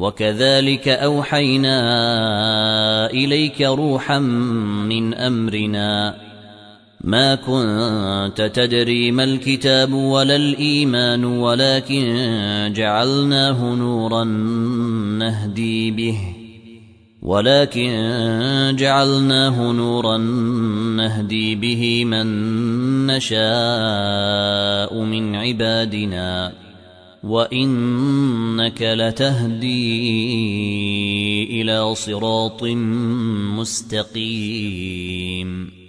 وكذلك أوحينا إليك روحا من أمرنا ما كنت تدري ما الكتاب ولا الإيمان ولكن جعلناه نورا نهدي به من نشاء من عبادنا وإنك لتهدي إلى صراط مستقيم